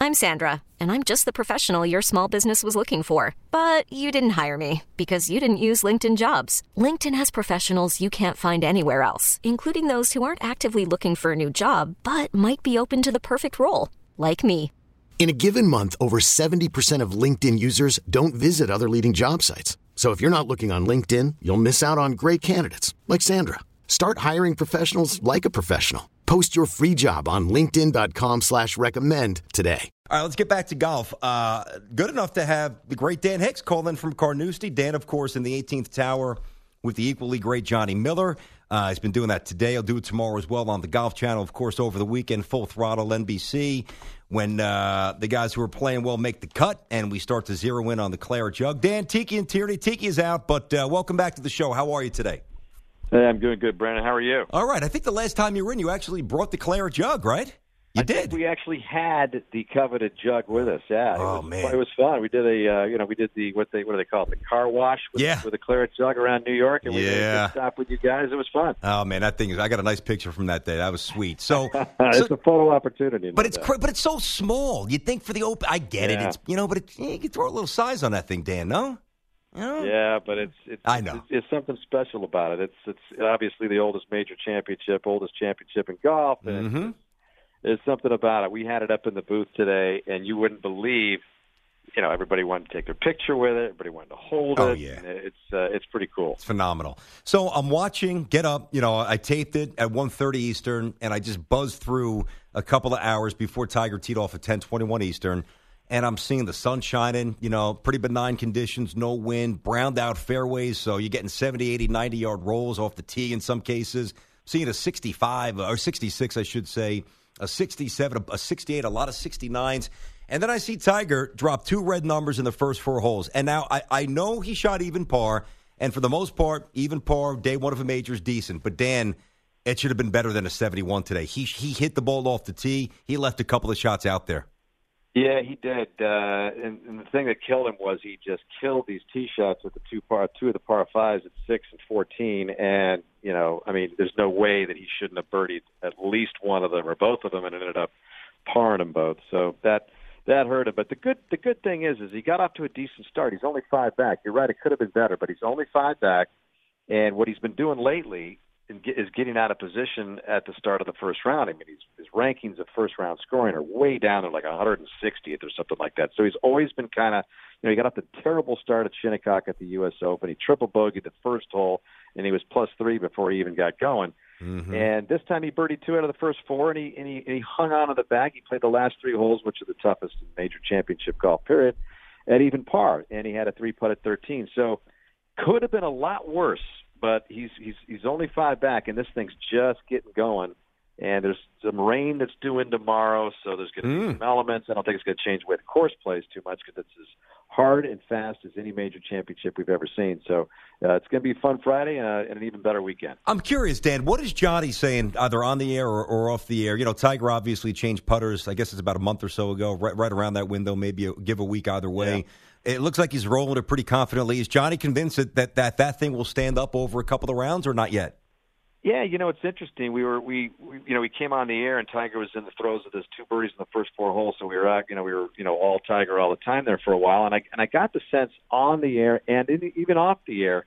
I'm Sandra, and I'm just the professional your small business was looking for. But you didn't hire me because you didn't use LinkedIn Jobs. LinkedIn has professionals you can't find anywhere else, including those who aren't actively looking for a new job, but might be open to the perfect role, like me. In a given month, over 70% of LinkedIn users don't visit other leading job sites. So if you're not looking on LinkedIn, you'll miss out on great candidates like Sandra. Start hiring professionals like a professional. Post your free job on linkedin.com/recommend today. All right, let's get back to golf. Good enough to have the great Dan Hicks call in from Carnoustie. Dan, of course, in the 18th Tower with the equally great Johnny Miller. He's been doing that today. He'll do it tomorrow as well on the Golf Channel. Of course, over the weekend, Full Throttle NBC, when the guys who are playing well make the cut, and we start to zero in on the Claret Jug. Dan, Tiki and Tierney. Tiki is out, but welcome back to the show. How are you today? Hey, I'm doing good, Brandon. How are you? All right. I think the last time you were in, you actually brought the Claret Jug, right? You did. Think we actually had the coveted jug with us. Yeah. Man, it was fun. We did we did the what do they call it? The car wash with a Claret Jug around New York, and we did a good stop with you guys. It was fun. Oh man, I got a nice picture from that day. That was sweet. So it's a photo opportunity. But it's so small. You'd think for the open, I get it. It's but you can throw a little size on that thing, Dan. No. Yeah, but it's I know. It's something special about it. It's obviously the oldest major championship, oldest championship in golf, and there's something about it. We had it up in the booth today, and you wouldn't believe, everybody wanted to take their picture with it. Everybody wanted to hold it. Oh yeah, it's pretty cool. It's phenomenal. So I'm watching Get Up. I taped it at 1:30 Eastern, and I just buzzed through a couple of hours before Tiger teed off at 10:21 Eastern. And I'm seeing the sun shining, pretty benign conditions, no wind, browned out fairways. So you're getting 70, 80, 90-yard rolls off the tee in some cases. Seeing a 65, or 66, I should say, a 67, a 68, a lot of 69s. And then I see Tiger drop 2 red numbers in the first 4 holes. And now I know he shot even par. And for the most part, even par, day one of a major is decent. But, Dan, it should have been better than a 71 today. He hit the ball off the tee. He left a couple of shots out there. Yeah, he did. And the thing that killed him was he just killed these tee shots with the two of the par 5s at 6 and 14. And, there's no way that he shouldn't have birdied at least one of them or both of them, and ended up parring them both. So that hurt him. But the good thing is he got off to a decent start. He's only 5 back. You're right, it could have been better, but he's only 5 back. And what he's been doing lately is getting out of position at the start of the first round. His rankings of first-round scoring are way down to like 160th or something like that. So he's always been kind of, he got off the terrible start at Shinnecock at the U.S. Open. He triple bogeyed the first hole, and he was +3 before he even got going. Mm-hmm. And this time he birdied 2 out of the first 4, and he hung on to the bag. He played the last 3 holes, which are the toughest in major championship golf period, at even par, and he had a 3-putt at 13. So could have been a lot worse. But he's only 5 back, and this thing's just getting going. And there's some rain that's due in tomorrow, so there's going to be some elements. I don't think it's going to change the way the course plays too much because it's as hard and fast as any major championship we've ever seen. So it's going to be a fun Friday and an even better weekend. I'm curious, Dan, what is Johnny saying either on the air or off the air? Tiger obviously changed putters, I guess it's about a month or so ago, right around that window, maybe give a week either way. Yeah. It looks like he's rolling it pretty confidently. Is Johnny convinced that thing will stand up over a couple of rounds or not yet? Yeah, it's interesting. We came on the air and Tiger was in the throes of his 2 birdies in the first 4 holes, so we were all Tiger all the time there for a while, and I got the sense on the air and even off the air,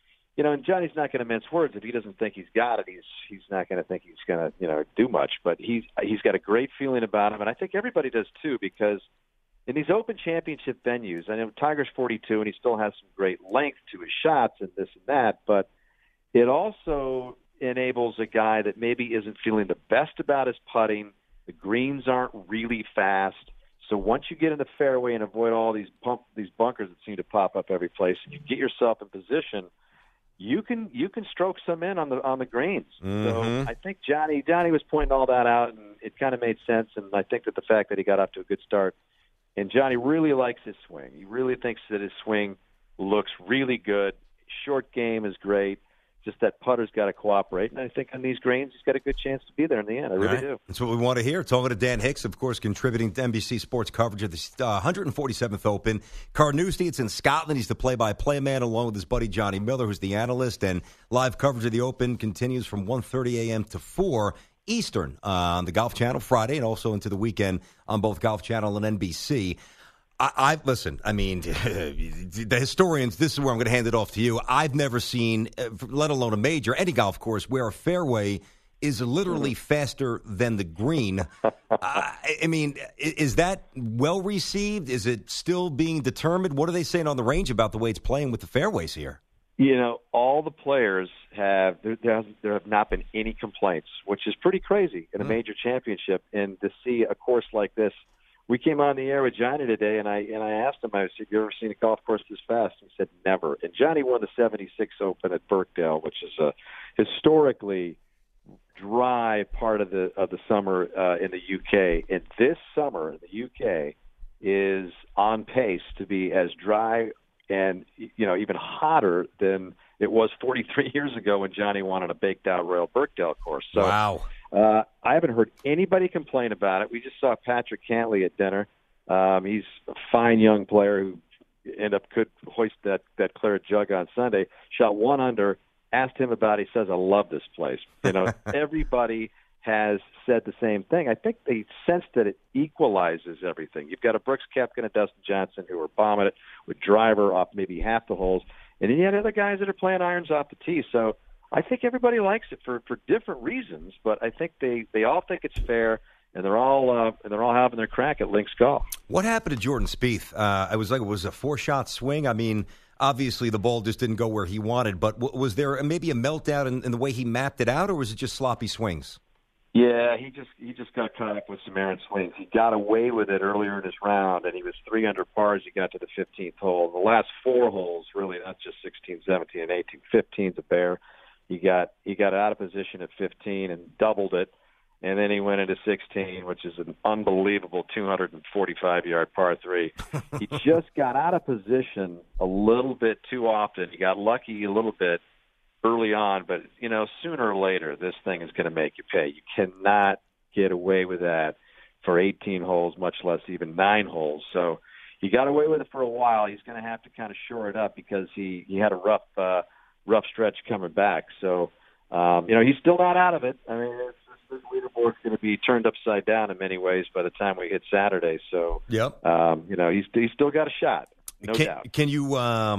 and Johnny's not going to mince words. If he doesn't think he's got it, he's not going to think he's going to do much. But he's got a great feeling about him, and I think everybody does too, because in these Open Championship venues, I know Tiger's 42 and he still has some great length to his shots and this and that, but it also enables a guy that maybe isn't feeling the best about his putting. The greens aren't really fast. So once you get in the fairway and avoid all these bunkers that seem to pop up every place, and you get yourself in position, you can stroke some in on the greens. Mm-hmm. So I think Johnny was pointing all that out, and it kind of made sense. And I think that the fact that he got off to a good start, and Johnny really likes his swing. He really thinks that his swing looks really good. Short game is great. Just that putter's got to cooperate. And I think on these greens, he's got a good chance to be there in the end. I really do. That's what we want to hear. Talking to Dan Hicks, of course, contributing to NBC Sports coverage of the 147th Open. Carnoustie, it's in Scotland. He's the play-by-play man along with his buddy Johnny Miller, who's the analyst. And live coverage of the Open continues from 1:30 a.m. to 4 Eastern on the Golf Channel Friday and also into the weekend on both Golf Channel and NBC. Listen, I mean, the historians, this is where I'm going to hand it off to you. I've never seen, let alone a major, any golf course, where a fairway is literally faster than the green. I mean, is that well received? Is it still being determined? What are they saying on the range about the way it's playing with the fairways here? You know, all the players there have not been any complaints, which is pretty crazy in a major championship. And to see a course like this, we came on the air with Johnny today, and I asked him, I said, "Have you ever seen a golf course this fast?" He said, "Never." And Johnny won the 76 Open at Birkdale, which is a historically dry part of the summer in the UK. And this summer, the UK is on pace to be as dry and even hotter than it was 43 years ago when Johnny won on a baked out Royal Birkdale course. So, wow. I haven't heard anybody complain about it. We just saw Patrick Cantley at dinner. He's a fine young player who could hoist that claret jug on Sunday. Shot 1 under. Asked him about it. He says, "I love this place." Everybody has said the same thing. I think they sense that it equalizes everything. You've got a Brooks Koepka and a Dustin Johnson who are bombing it with driver off maybe half the holes, and then you have other guys that are playing irons off the tee. So I think everybody likes it for different reasons, but I think they all think it's fair, and they're all having their crack at Links Golf. What happened to Jordan Spieth? It was a 4-shot swing. I mean, obviously the ball just didn't go where he wanted, but was there maybe a meltdown in the way he mapped it out, or was it just sloppy swings? Yeah, he just got caught up with some errant swings. He got away with it earlier in his round, and he was 3 under par as he got to the 15th hole. The last 4 holes, really, not just 16, 17, and 18. 15's a bear. He got out of position at 15 and doubled it, and then he went into 16, which is an unbelievable 245-yard par 3. He just got out of position a little bit too often. He got lucky a little bit early on, but, sooner or later, this thing is going to make you pay. You cannot get away with that for 18 holes, much less even 9 holes. So he got away with it for a while. He's going to have to kind of shore it up because he had a rough stretch coming back. So, he's still not out of it. I mean, this leaderboard's going to be turned upside down in many ways by the time we hit Saturday. So, yep. He's still got a shot, no doubt. Can you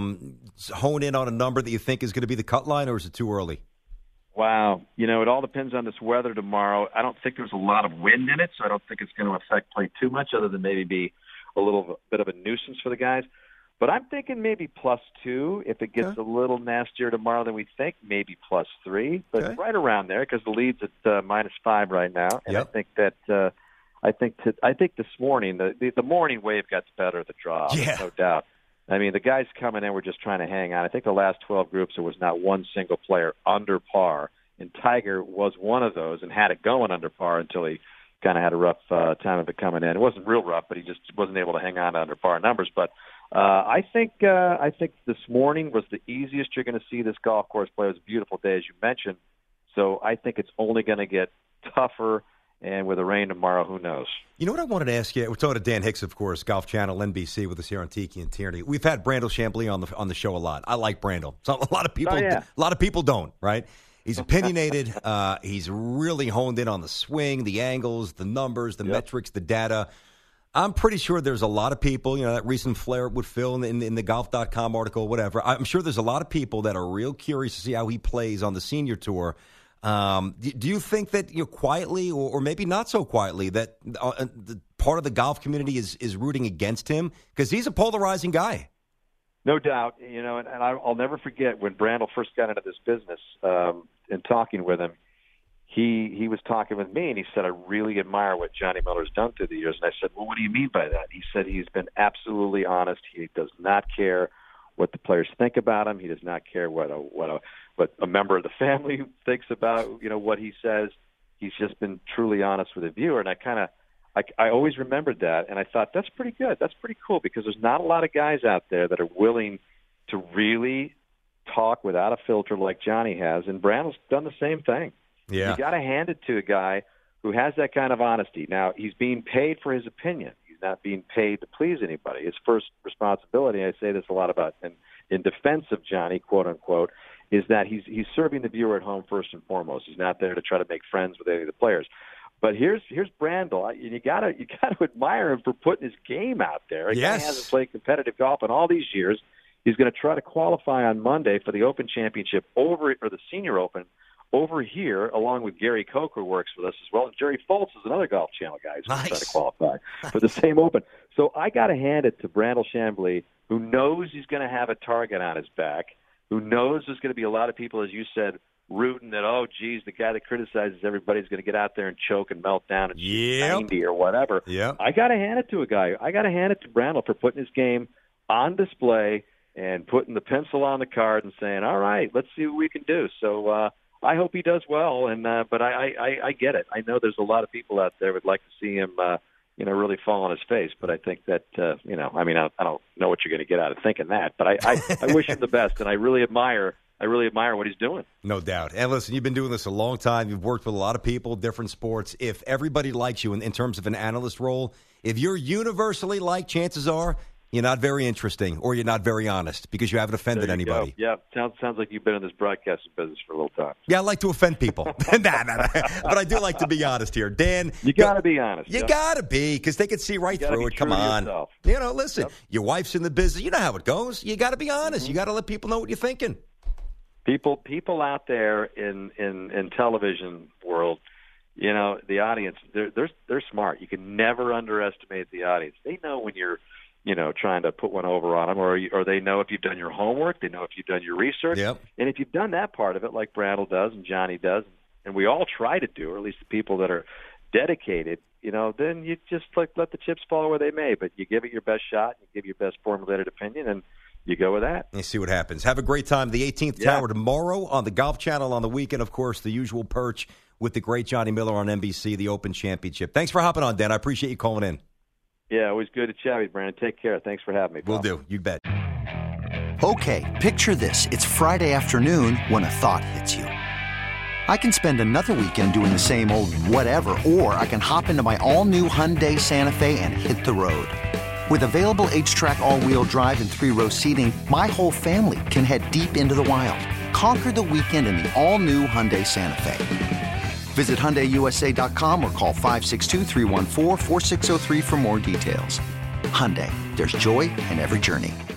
hone in on a number that you think is going to be the cut line, or is it too early? Wow. It all depends on this weather tomorrow. I don't think there's a lot of wind in it, so I don't think it's going to affect play too much other than maybe be a little bit of a nuisance for the guys. But I'm thinking maybe +2. If it gets a little nastier tomorrow than we think, maybe +3. But right around there, because the lead's at -5 right now. And yep. I think that I think this morning the morning wave got the better of the draw. Yeah. No doubt. I mean, the guys coming in were just trying to hang on. I think the last 12 groups there was not one single player under par, and Tiger was one of those and had it going under par until he kind of had a rough time of it coming in. It wasn't real rough, but he just wasn't able to hang on to under par numbers. But I think this morning was the easiest you're going to see this golf course play. It was a beautiful day, as you mentioned. So I think it's only going to get tougher, and with the rain tomorrow, who knows? You know what I wanted to ask you? We're talking to Dan Hicks, of course, Golf Channel, NBC, with us here on Tiki and Tierney. We've had Brandel Chambly on the show a lot. I like Brandel. So a lot of people don't, right? He's opinionated. He's really honed in on the swing, the angles, the numbers, the metrics, the data. I'm pretty sure there's a lot of people, that recent flare with Phil in the golf.com article, whatever. I'm sure there's a lot of people that are real curious to see how he plays on the senior tour. Do you think that quietly or maybe not so quietly that the part of the golf community is rooting against him? Because he's a polarizing guy. No doubt. And I'll never forget when Brandel first got into this business and talking with him. He was talking with me, and he said, "I really admire what Johnny Miller's done through the years." And I said, "Well, what do you mean by that?" He said, "He's been absolutely honest. He does not care what the players think about him. He does not care what a member of the family thinks about what he says. He's just been truly honest with the viewer." And I always remembered that, and I thought that's pretty good. That's pretty cool because there's not a lot of guys out there that are willing to really talk without a filter like Johnny has, and Brandel's done the same thing. Yeah. You got to hand it to a guy who has that kind of honesty. Now, he's being paid for his opinion. He's not being paid to please anybody. His first responsibility, I say this a lot about in defense of Johnny, quote unquote, is that he's serving the viewer at home first and foremost. He's not there to try to make friends with any of the players. But here's Brandel. You gotta admire him for putting his game out there. He hasn't played competitive golf in all these years. He's going to try to qualify on Monday for the Open Championship or the Senior Open over here, along with Gary Koch, who works with us as well. And Jerry Foltz is another Golf Channel guy who's trying to qualify for the same Open. So I got to hand it to Brandel Chambly, who knows he's going to have a target on his back, who knows there's going to be a lot of people, as you said, rooting that, oh, geez, the guy that criticizes everybody's going to get out there and choke and melt down and shoot 90 or whatever. Yep. I got to hand it to a guy. I got to hand it to Brandel for putting his game on display and putting the pencil on the card and saying, all right, let's see what we can do. So I hope he does well, but I get it. I know there's a lot of people out there would like to see him really fall on his face, but I think that, I don't know what you're going to get out of thinking that, but I wish him the best, and I really admire what he's doing. No doubt. And listen, you've been doing this a long time. You've worked with a lot of people, different sports. If everybody likes you in terms of an analyst role, if you're universally liked, chances are you're not very interesting or you're not very honest because you haven't offended anybody. Go. Yeah, sounds like you've been in this broadcasting business for a little time. Yeah, I like to offend people. Nah. But I do like to be honest here. Dan. You got to be honest. You got to be because they can see right through it. Come on. Listen, your wife's in the business. You know how it goes. You got to be honest. Mm-hmm. You got to let people know what you're thinking. People out there in television world, the audience, they're smart. You can never underestimate the audience. They know when you're, trying to put one over on them, or they know if you've done your homework. They know if you've done your research. Yep. And if you've done that part of it, like Brandel does and Johnny does, and we all try to do, or at least the people that are dedicated, then you just let the chips fall where they may. But you give it your best shot, you give your best formulated opinion, and you go with that. You see what happens. Have a great time. The 18th Tower tomorrow on the Golf Channel. On the weekend, of course, the usual perch with the great Johnny Miller on NBC, the Open Championship. Thanks for hopping on, Dan. I appreciate you calling in. Yeah, always good to chat with you, Brandon. Take care. Thanks for having me, pal. Will do. You bet. Okay, picture this. It's Friday afternoon when a thought hits you. I can spend another weekend doing the same old whatever, or I can hop into my all-new Hyundai Santa Fe and hit the road. With available H-Track all-wheel drive and 3-row seating, my whole family can head deep into the wild. Conquer the weekend in the all-new Hyundai Santa Fe. Visit HyundaiUSA.com or call 562-314-4603 for more details. Hyundai, there's joy in every journey.